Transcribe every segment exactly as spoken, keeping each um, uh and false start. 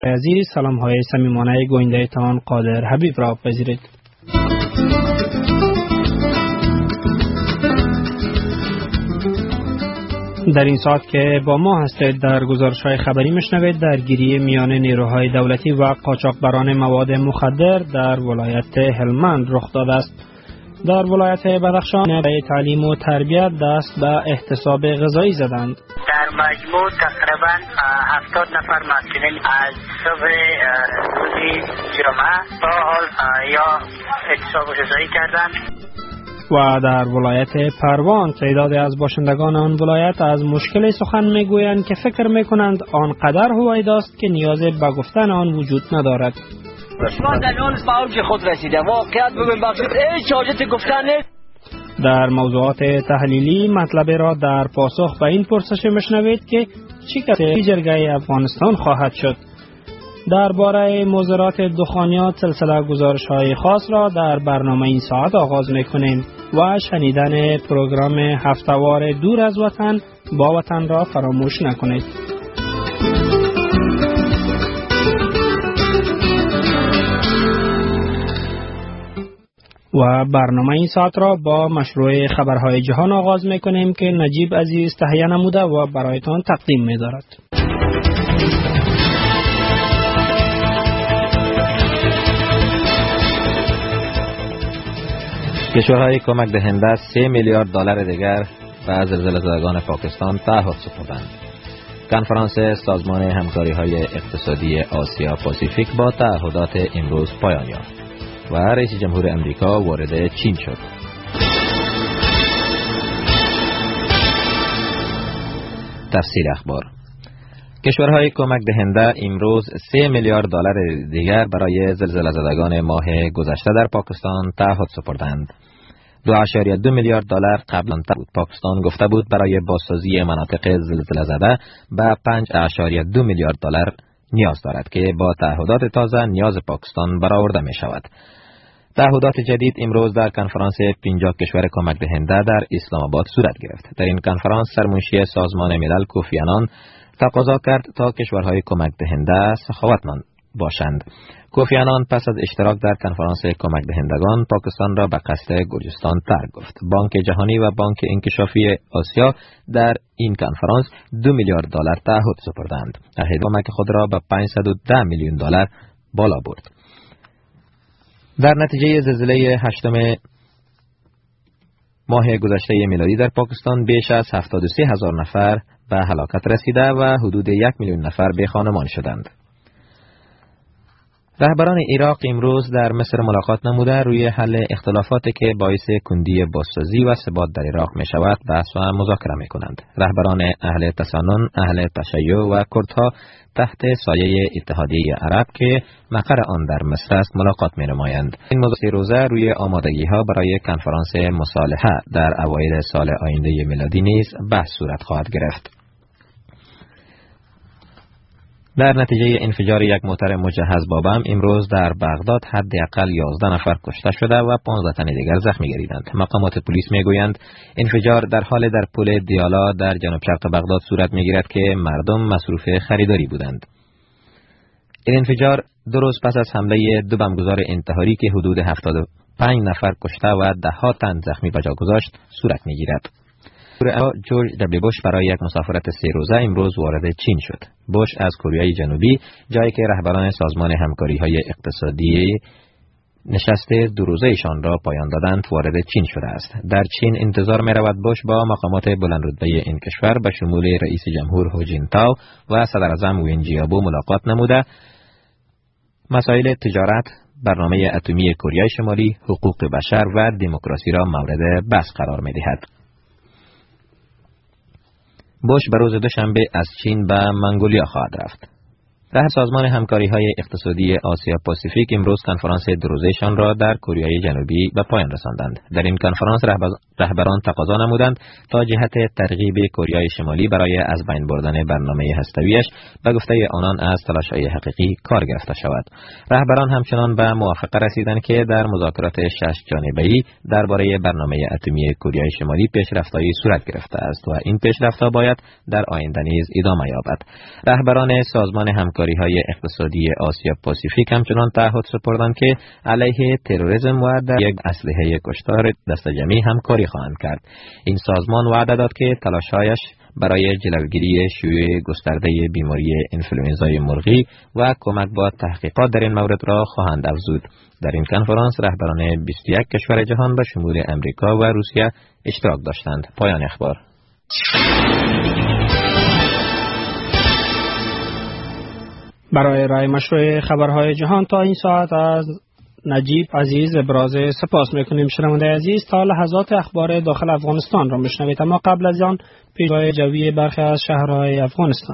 عزیز، سلام های صمیمانه گوینده تان قادر حبیب را پذیرید. در این ساعت که با ما هستید در گزارش های خبری مشنوید درگیری میان نیروهای دولتی و قاچاقبران مواد مخدر در ولایت هلمند رخ داده است. در ولایت بدخشان برای تعلیم و تربیت دست به احتساب غذایی زدند. در مجموع تقریبا هفتاد نفر مسئولین از صبح روزی جمعه تا حال یا احتساب غذایی کردند. و در ولایت پروان تعدادی از باشندگان آن ولایت از مشکل سخن میگویند که فکر میکنند آنقدر هویداست که نیاز به گفتن آن وجود ندارد. ما در آن به اوج خود رسیده، واقعیت بگویم بخشید هیچ حاجت گفتن نیست. در موضوعات تحلیلی مطلب را در پاسخ به این پرسش مشنوید که چی کسی جرگه افغانستان خواهد شد. درباره مضرات دخانیات سلسله گزارش های خاص را در برنامه این ساعت آغاز میکنیم و شنیدن پروگرام هفتهوار دور از وطن با وطن را فراموش نکنید. و برنامه این ساعت را با مشروع خبرهای جهان آغاز میکنیم که نجیب عزیز تهیه نموده و برایتان تقدیم می‌دارد. کشورهای کمک دهنده سه میلیارد دلار دیگر به زلزله زدگان پاکستان تعهد سپردند. کنفرانس سازمان همکاری‌های اقتصادی آسیا پاسیفیک با تعهدات امروز پایان یافت و رئیس جمهور امریکا وارد چین شد. تفصیل اخبار: کشورهای کمک دهنده امروز سه میلیارد دلار دیگر برای زلزله زدگان ماه گذشته در پاکستان تعهد سپردند. دو اشاریه دو میلیارد دلار قبلا بود. پاکستان گفته بود برای بازسازی مناطق زلزله زده به پنج اشاریه دو میلیارد دلار نیاز دارد که با تعهدات تازه نیاز پاکستان برآورده می شود. تعهدات جدید امروز در کنفرانس پنجاه کشور کمک دهنده در اسلام آباد صورت گرفت. در این کنفرانس سرمنشی سازمان ملل کوفی عنان تقاضا کرد تا کشورهای کمک دهنده سخاوتمند باشند. کوفی عنان پس از اشتراک در کنفرانس کمک دهندگان پاکستان را به قصد گرجستان ترک گفت. بانک جهانی و بانک انکشافی آسیا در این کنفرانس دو میلیارد دلار تعهد سپردند. عهد کمک خود را به پانصد و ده میلیون دلار بالا برد. در نتیجه زلزله هشتم ماه گذشته میلادی در پاکستان بیش از هفتاد و سه هزار نفر به هلاکت رسیده و حدود یک میلیون نفر بی خانمان شدند. رهبران عراق امروز در مصر ملاقات نموده روی حل اختلافاتی که باعث کندی بازسازی و ثبات در عراق می شود بحث و مذاکره می کنند. رهبران اهل تسنن، اهل تشیع و کردها تحت سایه اتحادیه عرب که مقر آن در مصر است ملاقات می نمایند. این موضوع روزه روی آمادگی ها برای کنفرانس مصالحه در اوایل سال آینده میلادی نیز بحث صورت خواهد گرفت. در نتیجه انفجار یک موتر مجهز با بم امروز در بغداد حداقل یازده نفر کشته شده و پانزده تن دیگر زخمی گردیدند. مقامات پلیس میگویند انفجار در حال در پل دیالا در جنوب شرق بغداد صورت میگیرد که مردم مصروف خریداری بودند. این انفجار دو روز پس از حمله دو بمبگذار انتحاری که حدود هفتاد و پنج نفر کشته و ده ها تن زخمی به جا گذاشت صورت میگیرد. جورج دبلیو بوش برای یک مسافرت سه روزه امروز وارد چین شد. بوش از کره جنوبی، جایی که رهبران سازمان همکاری‌های اقتصادی نشست دو روزه‌شان را پایان دادند، وارد چین شده است. در چین انتظار می‌رود بوش با مقامات بلندرتبه این کشور به شمول رئیس جمهور هو جینتائو و صدر اعظم وین جیابو ملاقات نموده مسائل تجارت، برنامه اتمی کره شمالی، حقوق بشر و دموکراسی را مورد بحث قرار می‌دهد. بوش به روز دوشنبه از چین به منگولیا خواهد رفت. رهبر سازمان همکاری‌های اقتصادی آسیا پاسیفیک امروز کنفرانس دو روزه‌شان را در کره جنوبی به پایان رساندند. در این کنفرانس رهبران تقاضا نمودند تا جهت ترغیب کره شمالی برای از بین بردن برنامه هسته‌ایش به گفته آنان از تلاش‌های حقیقی کار گرفته شود. رهبران همچنان به موافقه رسیدند که در مذاکرات شش جانبه‌ای درباره برنامه اتمی کره شمالی پیشرفت‌هایی صورت گرفته است و این پیشرفت‌ها باید در آینده نیز ادامه یابد. رهبران سازمان همکاری همکاری‌های اقتصادی آسیا پاسیفیک همچنان تعهد سپردند که علیه تروریسم و در یک اسلحه کشتار دست جمعی همکاری خواهند کرد. این سازمان وعده داد که تلاش‌هایش برای جلوگیری شیوع گسترده بیماری انفلوئنزای مرغی و کمک با تحقیقات در این مورد را خواهند افزود. در این کنفرانس رهبران بیست و یک کشور جهان به شمول امریکا و روسیه اشتراک داشتند. پایان اخبار. برای رای مشروع خبرهای جهان تا این ساعت از نجیب عزیز ابراز سپاس میکنیم. شنونده عزیز، تا لحظات اخبار داخل افغانستان را میشنوید، اما قبل از آن پیشگویی جوی برخی از شهرهای افغانستان.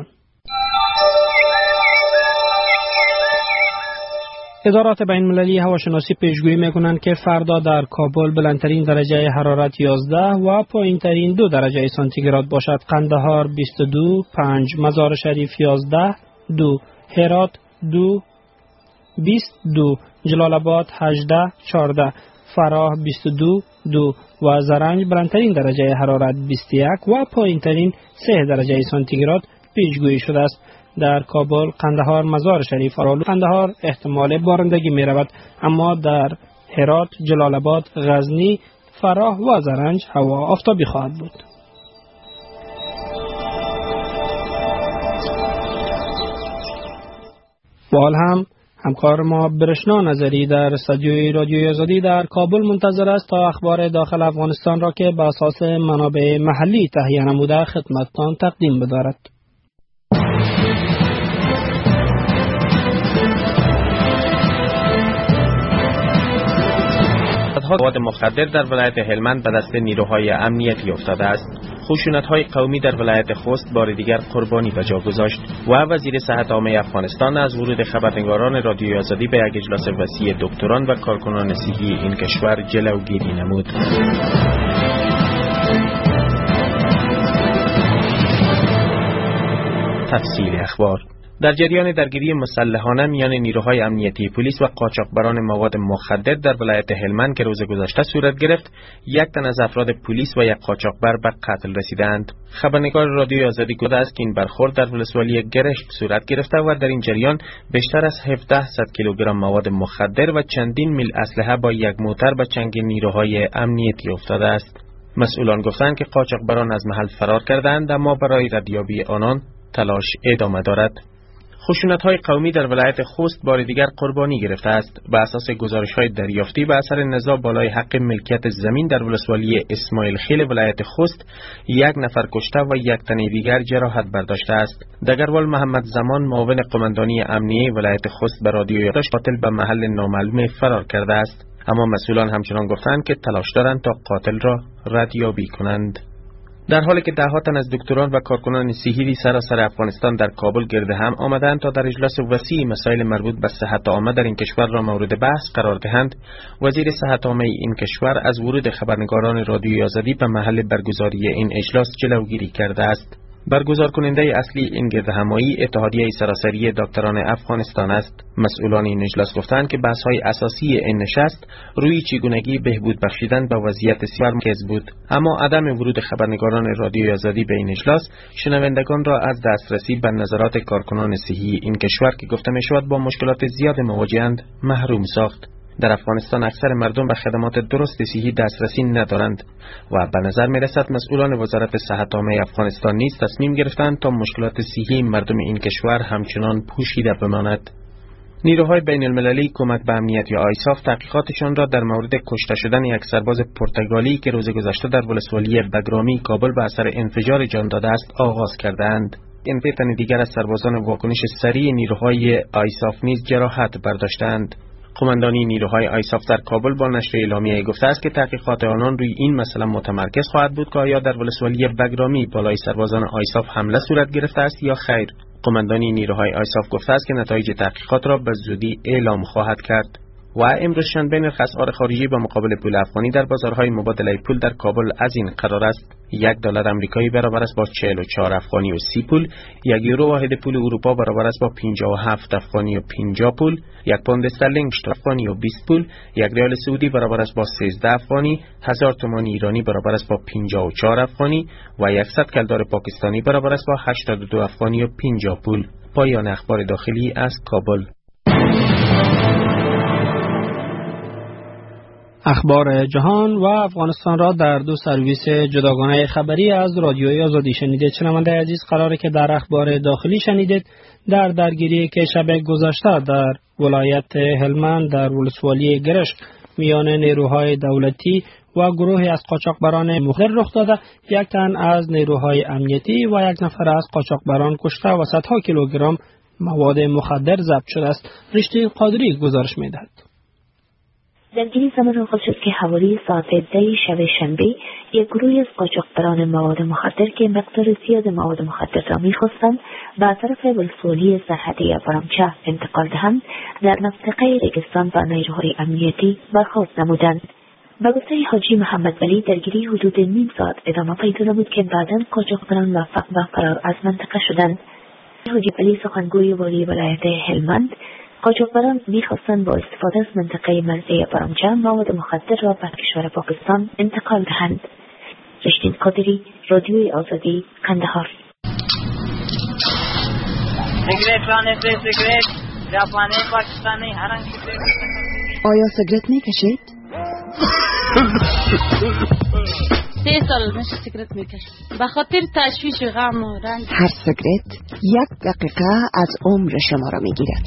ادارات بین المللی هواشناسی پیشگویی میکنند که فردا در کابل بلندترین درجه حرارت یازده و پایینترین دو درجه سانتیگراد باشد. قندهار بیست و دو، پنج، مزار شریف یازده، دو، هرات دو، بیست و دو، جلال آباد هجده، چهارده، فراه بیست و دو، دو و زرنج بلندترین درجه حرارت بیست و یک و پایینترین سه درجه سانتیگراد پیشگویی شده است. در کابل، قندهار، مزار شریف، آرالو، قندهار احتمال بارندگی می رود، اما در هرات، جلال آباد، غزنی، فراه و زرنج هوا آفتابی خواهد بود. و حال هم همکار ما برشنا نظری در استودیوی رادیوی آزادی در کابل منتظر است تا اخبار داخل افغانستان را که بر اساس منابع محلی تهیه نموده خدمتتان تقدیم بدارد. مواد مخدر در ولایت هلمند به دست نیروهای امنیتی افتاده است. خشونت‌های قومی در ولایت خوست بار دیگر قربانی به جا گذاشت و وزیر صحت عامه افغانستان از ورود خبرنگاران رادیوی آزادی به یک اجلاس وسیع دکتران و کارکنان صحی این کشور جلوگیری نمود. تفصیل اخبار. در جریان درگیری مسلحانه میان نیروهای امنیتی پلیس و قاچاقبران مواد مخدر در ولایت هلمند که روز گذشته صورت گرفت، یک تن از افراد پلیس و یک قاچاقبر به قتل رسیدند. خبرنگار رادیوی آزادی گفته است که این برخورد در ولسوالی گرشک صورت گرفته و در این جریان بیشتر از هفده صد کیلوگرم مواد مخدر و چندین میل اسلحه با یک موتر به چنگ نیروهای امنیتی افتاده است. مسئولان گفتند که قاچاقبران از محل فرار کردند، اما برای ردیابی آنان تلاش ادامه دارد. خشونت‌های قومی در ولایت خوست بار دیگر قربانی گرفته است. به اساس گزارش‌های دریافتی به اثر نزاع بالای حق ملکیت زمین در ولسوالی اسماعیل خیل ولایت خوست، یک نفر کشته و یک تن دیگر جراحت برداشته است. دگروال محمد زمان معاون قماندانی امنیه ولایت خوست به رادیو یادداشت قاتل به محل نامعلوم فرار کرده است، اما مسئولان همچنان گفتند که تلاش دارند تا قاتل را ردیابی کنند. در حالی که ده ها تن از دکتران و کارکنان صحی سراسر افغانستان در کابل گرد هم آمدند تا در اجلاس وسیع مسائل مربوط به صحت عامه در این کشور را مورد بحث قرار دهند، وزیر صحت عامه این کشور از ورود خبرنگاران رادیوی آزادی به محل برگزاری این اجلاس جلوگیری کرده است. برگزار کننده اصلی این گردهمایی اتحادیه سراسری دکتران افغانستان است. مسئولان این اجلاس گفتند که بحث‌های اساسی این نشست روی چگونگی بهبود بخشیدن به وضعیت سیاسی مرکز بود، اما عدم ورود خبرنگاران رادیوی آزادی به این اجلاس شنوندگان را از دسترسی به نظرات کارکنان صحی این کشور که گفته می‌شود با مشکلات زیاد مواجه‌اند محروم ساخت. در افغانستان اکثر مردم به خدمات درست صحی دسترسی ندارند و به نظر می رسد مسئولان وزارت صحت عامه افغانستان نیز تصمیم گرفتند تا مشکلات صحی مردم این کشور همچنان پوشیده بماند. نیروهای بین المللی کمک به امنیت یا آیساف تحقیقاتشان را در مورد کشته شدن یک سرباز پرتغالی که روز گذشته در ولسوالی بگرامی کابل به اثر انفجار جان داده است آغاز کردند. این تن دیگر از سربازان واکنش سریع نیروهای آیساف نیز جراحت برداشتند. قماندانی نیروهای آیساف در کابل با نشر اعلامیه گفته است که تحقیقات آنان روی این مسئله متمرکز خواهد بود که آیا در ولسوالی بگرامی بالای سربازان آیساف حمله صورت گرفته است یا خیر. قماندانی نیروهای آیساف گفته است که نتایج تحقیقات را به زودی اعلام خواهد کرد. و امروز شنبه نرخ اسعار خارجی به مقابل پول افغانی در بازارهای مبادله پول در کابل از این قرار است: یک دلار آمریکایی برابر است با چهل و چهار افغانی و سی پول، یک یورو واحد پول اروپا برابر است با پنجاه و هفت افغانی و پنجاه پول، یک پوند استرلینگ هشتاد افغانی و بیست پول، یک ریال سعودی برابر است با سیزده افغانی، هزار تومان ایرانی برابر است با پنجاه و چهار افغانی و صد کلدار پاکستانی برابر است با هشتاد و دو افغانی و پنجاه پول. پایان اخبار داخلی از کابل. اخبار جهان و افغانستان را در دو سرویس جداگانه خبری از رادیوی آزادی شنیدید. شنونده عزیز، قراره که در اخبار داخلی شنیدید در درگیری که شب گذشته در ولایت هلمند در ولسوالی گرشک میان نیروهای دولتی و گروهی از قاچاقبران مخدر رخ داده، یک تن از نیروهای امنیتی و یک نفر از قاچاقبران کشته و صدها کیلوگرم مواد مخدر ضبط شده است. رشته قادری گزارش می‌دهد. درگیری زمان آغاز شد که حوالی ساعت ده شب شنبه یک گروهی از قاچاقبران مواد مخدر که مقدار زیاد مواد مخدر را می‌خواستند به طرف ولسوالی سرحدی برامچه انتقال دهند، در منطقه ریگستان و نیروهای امنیتی برخاست نمودند. به گفته حاجی محمد ولی، درگیری حدود نیم ساعت ادامه پیدا نمود که بعداً قاچاقبران موفق به فرار از منطقه شدند. حاجی ولی سخنگوی والی ولایت هلمند، قاچاقبران می‌خواستند با استفاده از منطقه مرزی برامچه مواد مخدر را به کشور پاکستان انتقال دهند. رشتین قادری، رادیوی آزادی، قندهار. آیا سیگرت می‌کشید؟ سه سال میشه سیگرت میکشم به خاطر تشویش غم و رنج. هر سیگرت یک دقیقه از عمر شما را میگیرد.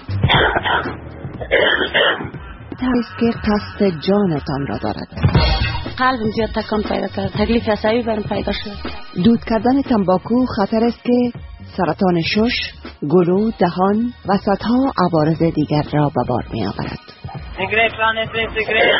هست که قصد جانتان را دارد. قلبم زیاد تکان پیدا کرد، تکلیف عصبی برم پیدا شد. دود کردن تنباکو خطر است که سرطان شش، گلو، دهان و صدها عوارض دیگر را به بار می آورد. سیگرت رانه سیگرت.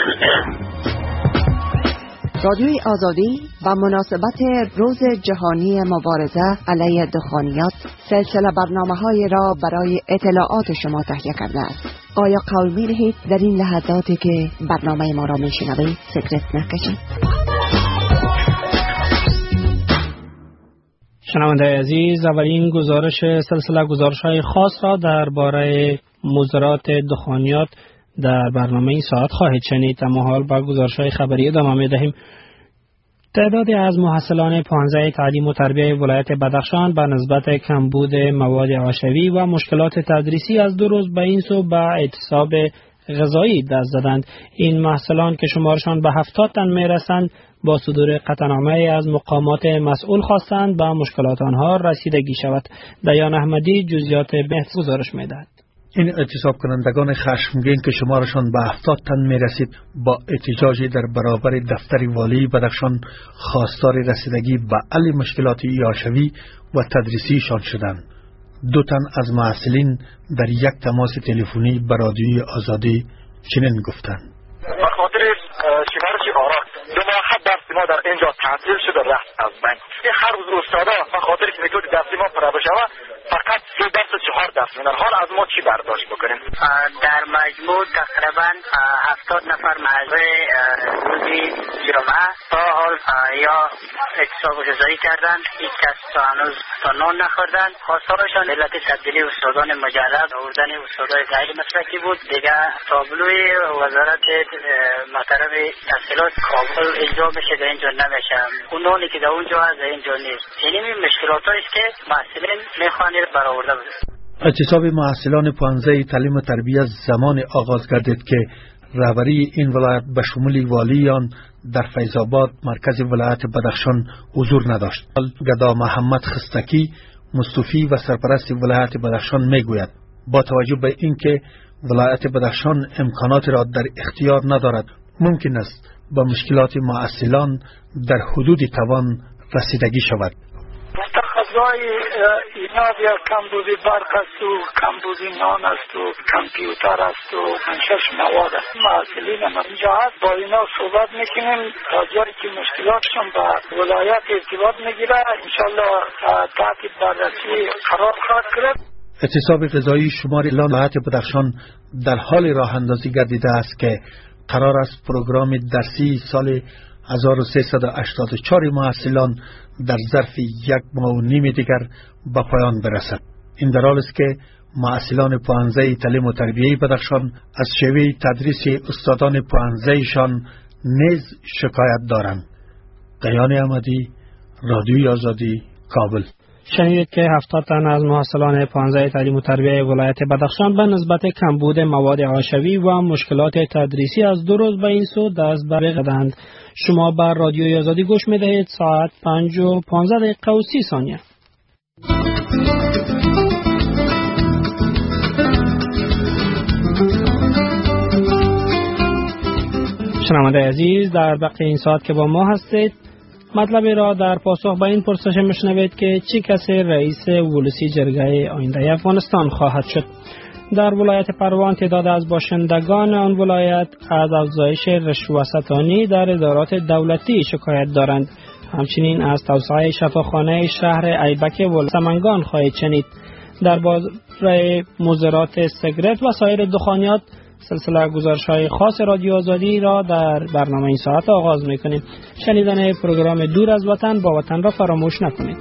رادیوی آزادی با مناسبت روز جهانی مبارزه علیه دخانیات سلسله برنامه‌های را برای اطلاعات شما تهیه کرده است. آیا قول می‌دهید در این لحظاتی که برنامه ما را می‌شنوید سیگرت نکشید؟ شنونده عزیز، اولین گزارش سلسله گزارش‌های خاص را درباره مضرات دخانیات در برنامه این ساعت خواهید شنید. اما حال با گزارش‌های خبری ادامه می‌دهیم. تعدادی از محصلان پانزده تعلیم و تربیت ولایت بدخشان به نسبت کمبود مواد آشوی و مشکلات تدریسی از دو روز به این سو به اعتصاب غذایی دست زدند. این محصلان که شمارشان به هفتاد تن میرسند با صدور قطعنامه از مقامات مسئول خواستند به مشکلات آنها رسیدگی شود. دیان احمدی جزئیات به گزارش می‌دهد. این اعتصاب کنندگان خشمگین که شمارشان به هفتاد تن می رسید با احتجاجی در برابر دفتر والی بدخشان خواستار رسیدگی به حل مشکلات یاشوی و تدریسیشان شدند. دو تن از محصلین در یک تماس تلفنی به رادیوی آزادی چنین گفتند: به خاطر شمارش آرا دو ماه درس ما در اینجا تعطیل شده رفت از بین. هر روز استادا به خاطر که میتونی درس ما پر بشوه فقط سه درس چهار درس میدن. حال از ما چی برداشت بکنیم؟ در مجموع تقریبا هفتاد نفر معذور روزی جمعه تا حال یا اعتصاب غذایی کردن. هیچ کس تا هنوز تا نان نخوردن. خواستارشان علت تبدیلی استادان مجلد آوردن استادای غیر مسلکی بود. دیگه تابلوی وزارت محترم تحصیلات کابل اجرا بشه در اینجا نمیشه. اونانی که در اونجا هست در اینجا نیست. یعنی مشکلات است که محصلین میخوان برآورده بشه. اعتصاب محصلان پانزده تعلیم و تربیت زمان آغاز گردید که رهبری این ولایت به شمول والیان در فیض‌آباد مرکز ولایت بدخشان حضور نداشت. گدا محمد خستکی مستوفی و سرپرست ولایت بدخشان میگوید با توجه به اینکه ولایت بدخشان امکانات را در اختیار ندارد، ممکن است با مشکلات محصلان در حدود توان رسیدگی شود. غذای اینا بیا کمبودی برق است و کمبودی نان است و کامپیوتر است و منشش مواد است. محصلین ما اینجا هست با اینا صحبت میکنیم تا جایی که مشکلاتشون به ولایت ارتباط میگیره انشالله تحت بررسی قرار خواهد گرفت. اعتصاب غذایی شمار ولایت بدخشان در حال راه اندازی گردیده است که قرار است پروگرام درسی سال هزار و سیصد و هشتاد و چهار محصلان در ظرف یک ماه و نیم دیگر به پایان برسد. این در حالی است که محصلان پانزده تعلیم و تربیت بدخشان از شیوه تدریس استادان پانزدهشان نیز شکایت دارند. دیان احمدی، رادیوی آزادی، کابل. شنیدید که هفتاد تن از محصلان پانزده تعلیم و تربیه ولایت بدخشان به نسبت کمبود مواد حاشوی و مشکلات تدریسی از دو روز به این سو دست به راه دادند. شما بر رادیوی آزادی گوش می‌دهید. ساعت پنج و پانزده دقیقه و سی ثانیه. شنونده عزیز، در بقیه این ساعت که با ما هستید مطلب را در پاسخ به این پرسش میشنوید که چه کسی رئیس ولسی جرگه آینده افغانستان خواهد شد. در ولایت پروان تعداد از باشندگان آن ولایت از افزایش رشوه‌ستانی در ادارات دولتی شکایت دارند. همچنین از توسعه شفاخانه شهر ایبک و سمنگان خواهید شنید. در باره مضرات سیگارت و سایر دخانیات سلسله گزارش‌های خاص رادیو آزادی را در برنامه این ساعت آغاز می‌کنیم. شنیدن پروگرام دور از وطن با وطن را فراموش نکنید.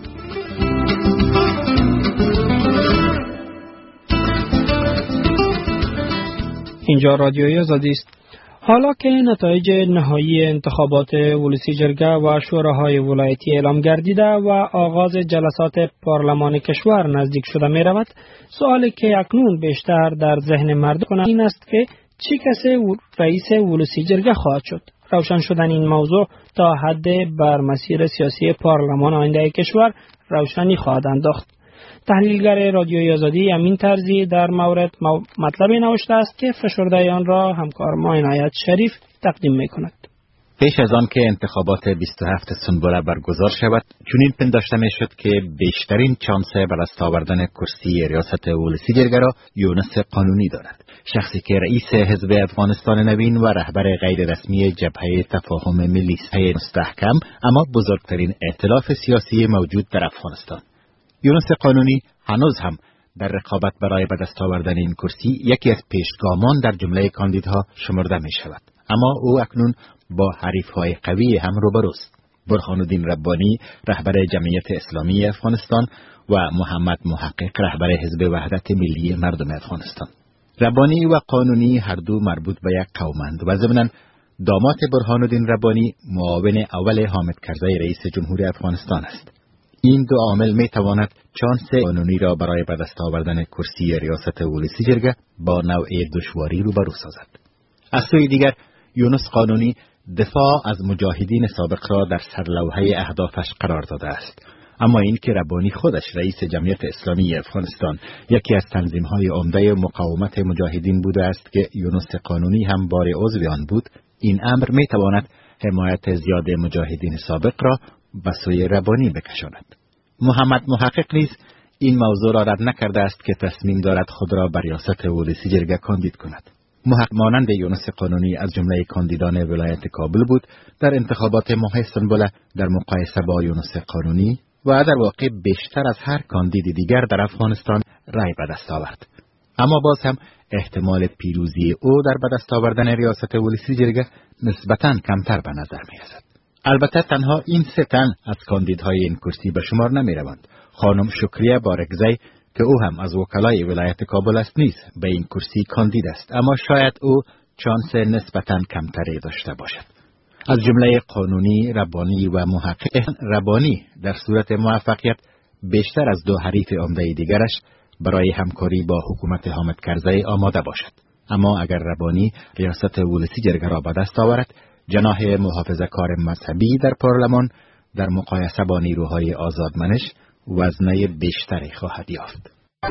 اینجا رادیوی آزادی است. حالا که نتایج نهایی انتخابات ولسی جرگه و شوراهای ولایتی اعلام گردیده و آغاز جلسات پارلمان کشور نزدیک شده می رود، سوالی که اکنون بیشتر در ذهن مردم این است که چه کسی رئیس ولسی جرگه خواهد شد. روشن شدن این موضوع تا حد بر مسیر سیاسی پارلمان آینده کشور روشنی خواهد انداخت. تحلیلگر رادیوی آزادی امین طرزی در مورد مطلبی نوشته است که فشرده آن را همکار ما عنایت شریف تقدیم می‌کند. پیش از آن که انتخابات بیست و هفت سنبله برگزار شود، چنین پنداشته می‌شد که بیشترین چانس به دست آوردن کرسی ریاست ولسی جرگه را یونس قانونی دارد، شخصی که رئیس حزب افغانستان نوین و رهبر غیر رسمی جبهه تفاهم ملی مستحکم اما بزرگترین ائتلاف سیاسی موجود در افغانستان. یونس قانونی هنوز هم در رقابت برای به دست آوردن این کرسی یکی از پیشگامان در جمله کاندیدها شمرده می شود، اما او اکنون با حریف‌های قوی هم روبروست. برهانالدین ربانی رهبر جمعیت اسلامی افغانستان و محمد محقق رهبر حزب وحدت ملی مردم افغانستان. ربانی و قانونی هر دو مربوط به یک قومند و ضمناً داماد برهانالدین ربانی معاون اول حامد کرزی رئیس جمهور افغانستان است. این دو عامل می تواند چانس قانونی را برای به دست آوردن کرسی ریاست ولسی جرگه با نوع دشواری روبرو سازد. از سوی دیگر یونس قانونی دفاع از مجاهدین سابق را در سرلوحه اهدافش قرار داده است، اما این که ربانی خودش رئیس جمعیت اسلامی افغانستان یکی از تنظیم‌های عمده مقاومت مجاهدین بوده است که یونس قانونی هم بار عضو آن بود، این امر می تواند حمایت زیاد مجاهدین سابق را به سوی ربانی بکشاند. محمد محقق نیز این موضوع را رد نکرده است که تصمیم دارد خود را بر ریاست ولسی جرگه کاندید کند. محقق مانند یونس قانونی از جمله کاندیدان ولایت کابل بود، در انتخابات ماه سنبله در مقایسه با یونس قانونی و در واقع بیشتر از هر کاندید دیگر در افغانستان رای به دست آورد. اما باز هم احتمال پیروزی او در به دست آوردن ریاست ولسی جرگه نسبتاً کمتر به نظر می‌رسد. البته تنها این سه تن از کاندیدهای این کرسی به شمار نمی روند. خانم شکریه بارگزی که او هم از وکلای ولایت کابل است نیز به این کرسی کاندید است، اما شاید او چانس نسبتاً کمتری داشته باشد. از جمله قانونی، ربانی و محقق، ربانی در صورت موفقیت بیشتر از دو حریف عمده دیگرش برای همکاری با حکومت حامد کرزی آماده باشد. اما اگر ربانی ریاست ولسی جرگه را به دست آورد، جناح محافظه کار مذهبی در پارلمان در مقایسه با نیروهای آزادمنش وزنه بیشتری خواهد یافت.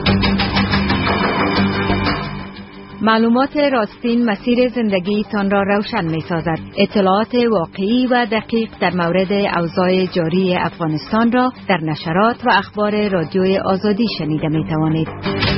معلومات راستین مسیر زندگیتان را روشن می سازد. اطلاعات واقعی و دقیق در مورد اوضاع جاری افغانستان را در نشرات و اخبار رادیوی آزادی شنیده می توانید.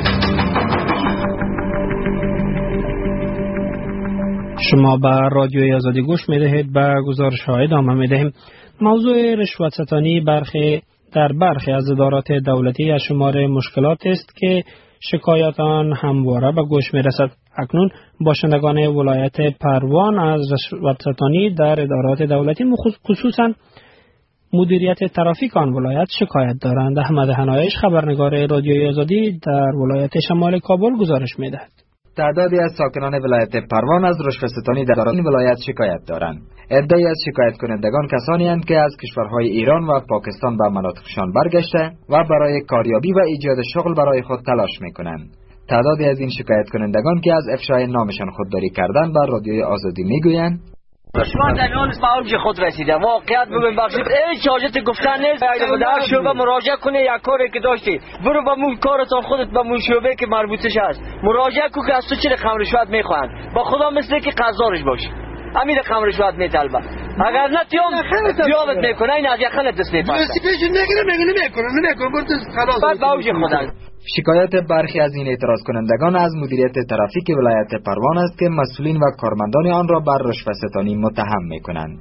شما به رادیوی آزادی گوش می دهید. به گزارش های ادامه می دهیم. موضوع رشوت ستانی برخی در برخی از ادارات دولتی از شمار مشکلات است که شکایات آن همواره به گوش می رسد. اکنون باشندگان ولایت پروان از رشوت ستانی در ادارات دولتی خصوصا مدیریت ترافیک آن ولایت شکایت دارند. احمد حنایش خبرنگار رادیوی آزادی در ولایت شمال کابل گزارش می دهد. تعدادی از ساکنان ولایت پروان از رشوه‌ستانی در این ولایت شکایت دارند. عده‌ای از شکایت کنندگان کسانی هستند که از کشورهای ایران و پاکستان به مناطقشان برگشته و برای کاریابی و ایجاد شغل برای خود تلاش می‌کنند. تعدادی از این شکایت کنندگان که از افشای نامشان خودداری کردن بر رادیوی آزادی میگویند شما در حال به اوج خود رسیده. واقعیت بگویم بخشید هیچ حاجت گفتن نیست. اگه در شعبه مراجعه کنی یک کاری که داشتی برو با مون کارتون خودت با مون شعبه که مربوطش هست مراجعه کن که از تو چه رقم رشوت میخوان. با خدا مثل که قضارش باشی همین رقم رشوت میطلبه. اگر نه تیام تیامت میکنه این از یخنت دست میپرسه. پیش نگیره میگه نمیکنه نمیکنه برو خلاص. بعد به اوج خودن. شکایت برخی از این اعتراض کنندگان از مدیریت ترافیک ولایت پروان است که مسئولین و کارمندان آن را بر رشوه‌ستانی متهم می‌کنند.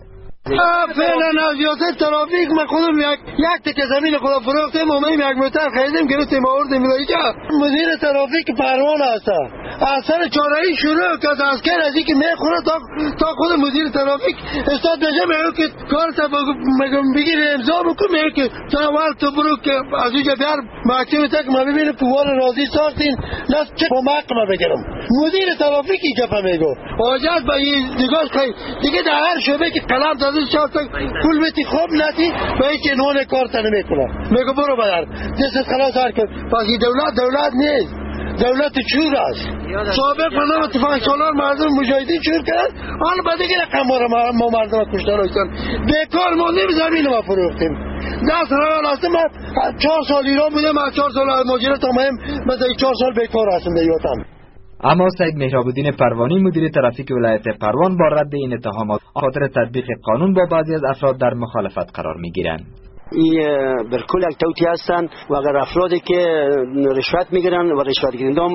فعلا از ریاست ترافیک من خودم یک یک تکه زمین خدا فروختم و من یک موتر خریدم گرفتم آوردم اینجا. مدیر ترافیک پروان است. اثر چاره‌ای شروع کرد از کار از اینکه میخوره تا تا خود مدیر ترافیک استاد بجا میگه که کارت میگم بگیر امضا بکن میگه که تا اول تو برو که از اینجا بیار مکتب تک ما ببینیم پوال راضی ساختین نه چه کمک ما بگیرم. مدیر ترافیک اینجا میگه حاجت به این دیگه دیگه در هر شعبه که قلم شاست پول میتی خوب نتی به هیچ نون کار تا نمیکنه میگه برو بدر دست خلاص هر کن پس دولت دولت نیست دولت چور است. سابق فنام اتفاق سالار مردم مجاهدین چور کرد حالا بعد دیگه رقم ما مردم کشتار هستن بیکار موندیم زمین ما فروختیم دست روان هستم من چهار سال ایران بودم از چهار سال مهاجرت آمدم مثلا چهار سال بیکار هستم دیوتم. اما سید مهراب‌الدین پروانی مدیر ترافیک ولایت پروان با رد این اتهامات خاطر تطبیق قانون با بعضی از افراد در مخالفت قرار می‌گیرند. این برکل یک توتی هستن و اگر افرادی که رشوت میگیرن و رشوت گیرندان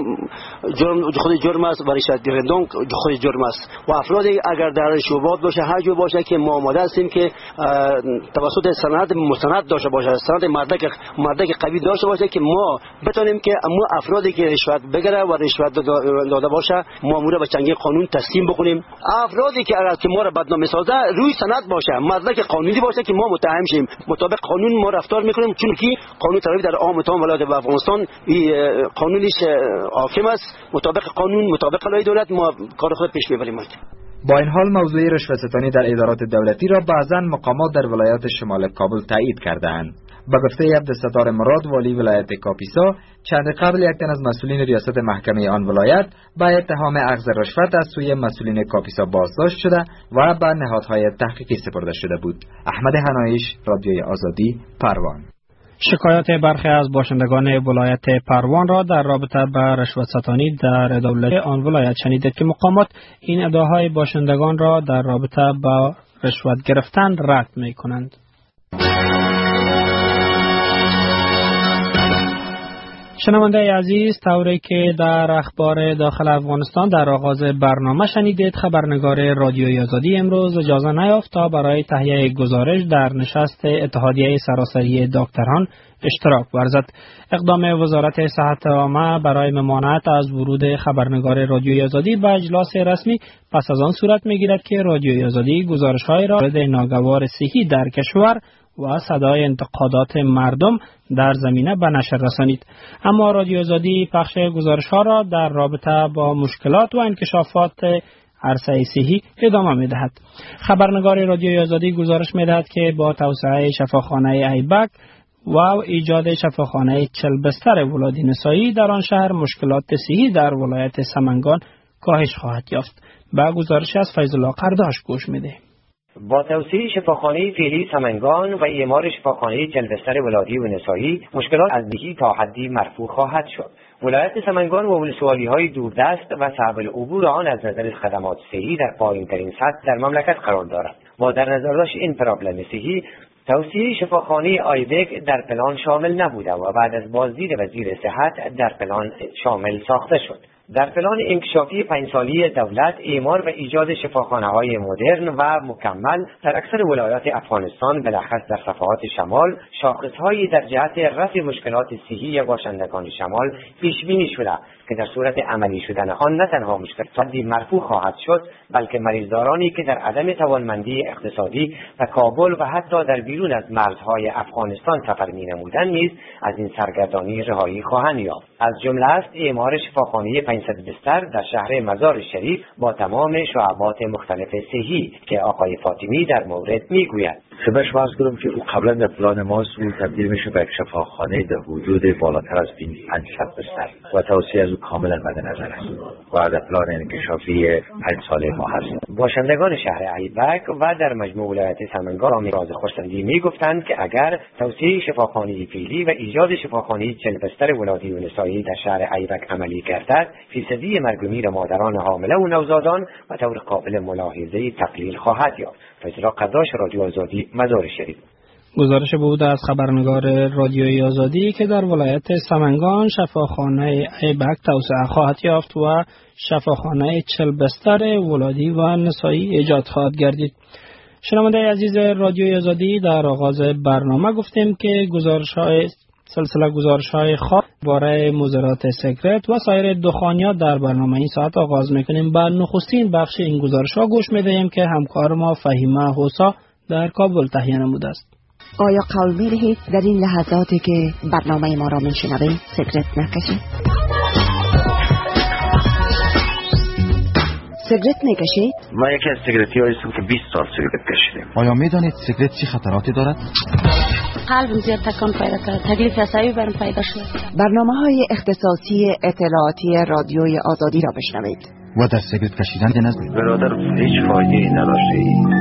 جرم خود جرم است و رشوت گیرندان خود جرم است و افرادی اگر در شعبات باشه هر جو باشه که ما آماده هستیم که توسط سند مستند داشته باشه سند مدرک مدرک قوی داشته باشه که ما بتونیم که اما افرادی که رشوت بگیره و رشوت داده باشه ما امور به چنگ قانون تسلیم بکنیم. افرادی که اگر که ما را بدنام میسازه روی سند باشه مدرک قانونی باشه که ما متهم شیم مطابق قانون ما رفتار میکنیم چون که قانون ترافیک در عام تمام ولایت افغانستان قانونیش حاکم است مطابق قانون مطابق قانون دولت ما کار خود پیش میبریم. با این حال موضوع رشوه‌ستانی در ادارات دولتی را بعضاً مقامات در ولایت شمال کابل تایید کرده‌اند. به گفته عبدالستار مراد والی ولایت کاپیسا چند قبل یک تن از مسئولین ریاست محکمه آن ولایت با اتهام اخذ رشوت از سوی مسئولین کاپیسا بازداشت شده و به نهادهای تحقیقی سپرده شده بود. احمد حنایش، رادیوی آزادی، پروان. شکایات برخی از باشندگان ولایت پروان را در رابطه با رشوه‌ستانی در دولت آن ولایت شنیدید که مقامات این ادعاهای باشندگان را در رابطه با رشوت گرفتن رد می‌کنند. شنونده عزیز، طوری که در اخبار داخل افغانستان در آغاز برنامه شنیدید، خبرنگار رادیوی آزادی امروز اجازه نیافت تا برای تهیه گزارش در نشست اتحادیه سراسری دکتران اشتراک ورزد. اقدام وزارت صحت عامه برای ممانعت از ورود خبرنگار رادیوی آزادی به اجلاس رسمی پس از آن صورت می‌گیرد که رادیوی آزادی گزارش‌های را مورد ناگوار صحی در کشور و صدای انتقادات مردم در زمینه به نشر رسانید. اما رادیو آزادی پخش گزارش‌ها را در رابطه با مشکلات و انکشافات عرصه صحی ادامه می‌دهد. خبرنگار رادیوی آزادی گزارش می‌دهد که با توسعه شفاخانه ایبک و ایجاد شفاخانه چهل بستر ولادی نسایی در آن شهر مشکلات صحی در ولایت سمنگان کاهش خواهد یافت. با گزارش از فیض الله قرداش گوش می‌دهیم. با توسعه شفاخانه فعلی سمنگان و اعمار شفاخانه چهل بستر ولادی و نسایی مشکلات از دیگی تا حدی مرفوع خواهد شد. ولایت سمنگان و ولسوالی‌های دوردست و صعب العبور آن از نظر خدمات صحی در پایین‌ترین سطح در مملکت قرار دارد. با در نظر داشت این پرابلم صحی توسعه شفاخانه آیبک در پلان شامل نبوده و بعد از بازدید وزیر صحت در پلان شامل ساخته شد. در پلان انکشافی پنج سالی دولت اعمار و ایجاد شفاخانه‌های مدرن و مکمل در اکثر ولایات افغانستان بلخص در صفحات شمال شاخصهایی در جهت رفع مشکلات صحی باشندگان شمال پیش بینی شده که در صورت عملی شدن آن نه تنها مشکلات مرفوع خواهد شد بلکه مریضدارانی که در عدم توانمندی اقتصادی و کابل و حتی در بیرون از مرزهای افغانستان سفر می‌نمودند نیز از این سرگردانی رهایی خواهند یافت. از جمله است اعمار شفاخانه پنج پانصد بستر در شهر مزار شریف با تمام شعبات مختلف صحی که آقای فاطمی در مورد میگوید. خدمتش عرض کنم که او قبلا در پلان ما او تبدیل میشه به یک شفاخانه در حدود بالاتر از پانصد بستر و توسعه از او کاملا مد نظر است و در پلان انکشافی پنج ساله ما هست. باشندگان شهر ایبک و در مجموع ولایت سمنگان راز خرسندی میگفتند که اگر توسعه شفاخانه فعلی و ایجاد شفاخانه چهل بستر ولادی و نسایی در شهر ایبک عملی گردد، فیصدی مرگ و میر مادران حامله و نوزادان و طور قابل ملاحظه تقلیل خواهد یافت. فیصل قداش، رادیو آزادی، مزار شریف. گزارش بود از خبرنگار رادیوی آزادی که در ولایت سمنگان شفاخانه ایبک توسعه خواهد یافت و شفاخانه چهل بستر ولادی و نسایی ایجاد خواهد گردید. شنونده عزیز رادیوی آزادی، در آغاز برنامه گفتیم که گزارش‌های سلسله گزارش‌های خاص باره مضرات سیگرت و سایر دخانیات در برنامه این ساعت آغاز می‌کنیم. به نخستین بخش این گزارش‌ها گوش می‌دهیم که همکار ما فهیمه حوسا در کابل تهیه نموده است. آیا قول می‌دهید در این لحظاتی که برنامه ما را می‌شنوید سیگرت نکشید؟ سیگرت می‌کشید؟ ما یکی از سیگرتی‌هایی هستم که بیست سال سیگرت کشیدم. آیا می‌دانید سیگرت چه خطراتی دارد؟ قلبم زیاد تکان پیدا کرد، تکلیف عصبی برام پیدا شد. برنامه‌های اختصاصی اطلاعاتی رادیوی آزادی را بشنوید. و در سیگرت کشیدن نزد برادر هیچ فایده‌ای نداشته.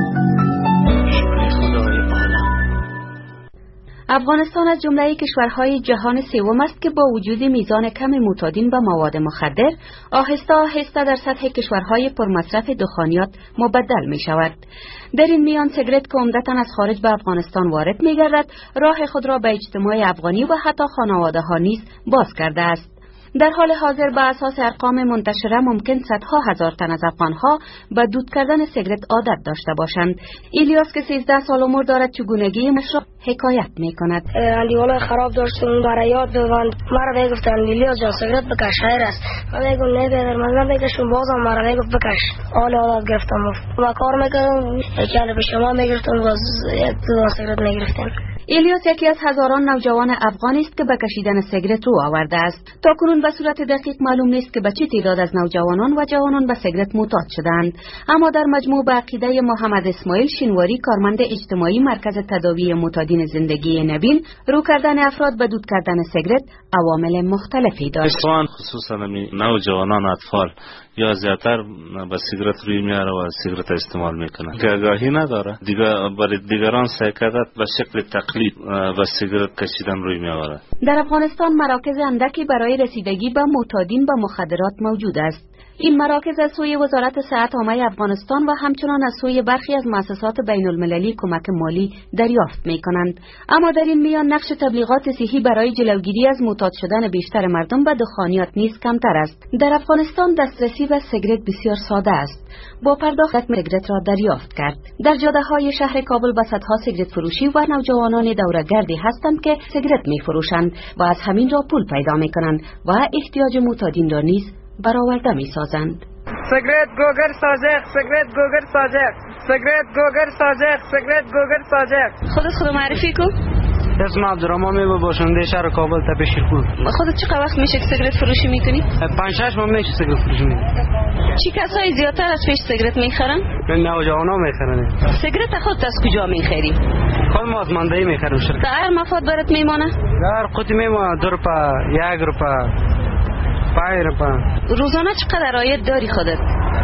افغانستان از جمله کشورهای جهان سوم است که با وجود میزان کم معتادین به مواد مخدر آهسته آهسته در سطح کشورهای پرمصرف دخانیات مبدل می شود. در این میان سیگرت که عمدتاً از خارج به افغانستان وارد می گردد، راه خود را به اجتماع افغانی و حتی خانواده ها نیز باز کرده است. در حال حاضر به اساس ارقام منتشره ممکن صدها هزار تن از افغانها به دود کردن سیگرت عادت داشته باشند. ایلیاس که سیزده سال عمر دارد چگونگی مشروب حکایت می کند. اندیوالای خراب داشتم برای یاد ببند. مرا میگفتن ایلیاس جان سیگرت بکش خیر است. من میگم نه بیادر من نمیکشم، بازم مرا میگفت بکش. حال عادت گرفتم و کار میکردم. یکی به شما میگرفتم و یک دو سیگرت میگرفتم. ایلیاس یکی از هزاران نوجوان افغانی است که به کشیدن سیگرت رو آورده است. تاکنون به صورت دقیق معلوم نیست که به چه تعداد از نوجوانان و جوانان به سیگرت معتاد شدند، اما در مجموع به عقیده محمد اسماعیل شینواری، کارمند اجتماعی مرکز تداوی معتادین زندگی نبیل، رو کردن افراد به دود کردن سیگرت عوامل مختلفی داشت. خصوصا نوجوانان اطفال یا زیادتر به سیگرت روی میاره و سیگرت استعمال میکنه که آگاهی نداره، دیگه برای دیگران سیکدت به شکل تقلید و سیگرت کشیدن روی میاره. در افغانستان مراکز اندکی برای رسیدگی به معتادین به مخدرات موجود است. این مراکز از سوی وزارت صحت عامه افغانستان و همچنان از سوی برخی از مؤسسات بین المللی کمک مالی دریافت می کنند. اما در این میان نقش تبلیغات صحی برای جلوگیری از معتاد شدن بیشتر مردم به دخانیات نیز کمتر است. در افغانستان دسترسی به سیگرت بسیار ساده است. با پرداخت سیگرت را دریافت کرد. در جاده های شهر کابل به صدها سیگرت فروشی و نوجوانان دوره‌گردی هستند که سیگرت می فروشند و از همین را پول پیدا می کنند و احتیاج معتادین را نیز برآورده می سازند. سیگرت گوگر سازق، سیگرت گوگر سازق، سیگرت گوگر سازق، سیگرت گوگر سازق. خودت خود معرفی کن. اسم عبدالرحمن می باشنده شهر کابل تپه شیرپور. خودت چقدر وقت میشه که سیگرت فروشی میکنی؟ پنج شش ماه میشه سیگرت فروشی میکنم. چی کسایی زیادتر از پیش سیگرت میخرن؟ نوجوانا میخرن. سیگرت خودت از کجا میخری؟ خود ما از مندهی میخرم. در مفاد برات میمونه؟ در قطعی میمونه دو روپا، یک روپا، پنج روپا. روزانه چقدر عاید داری خودت؟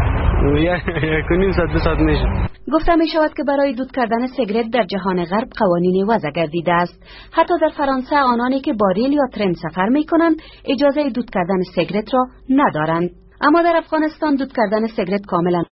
یک و نیم ساعت دو ساعت میشه. گفته می شود که برای دود کردن سیگرت در جهان غرب قوانینی وضع گردیده است. حتی در فرانسه آنانی که با ریل یا ترن سفر می کنند اجازه دود کردن سیگرت را ندارند. اما در افغانستان دود کردن سیگرت کاملا